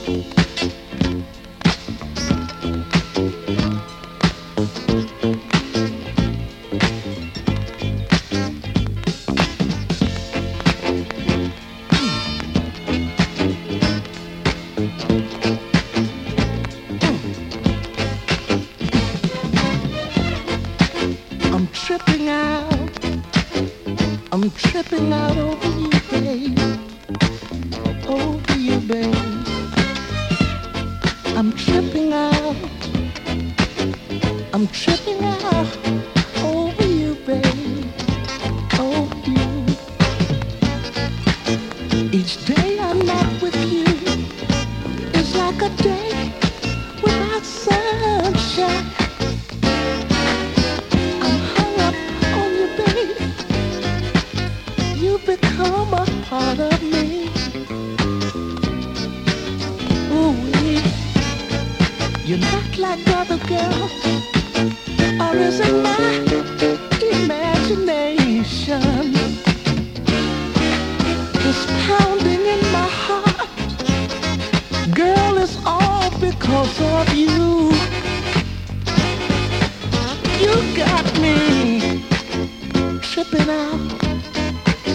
I'm tripping out. I'm tripping out over you, babe. Over you, babe. I'm tripping out. I'm tripping out over you, babe. Over you. Each day I'm not with you is like a day without sunshine. I'm hung up on you, babe. You become a part of me. Ooh, you're not like other girls, or is it my imagination? This pounding in my heart, girl, it's all because of you.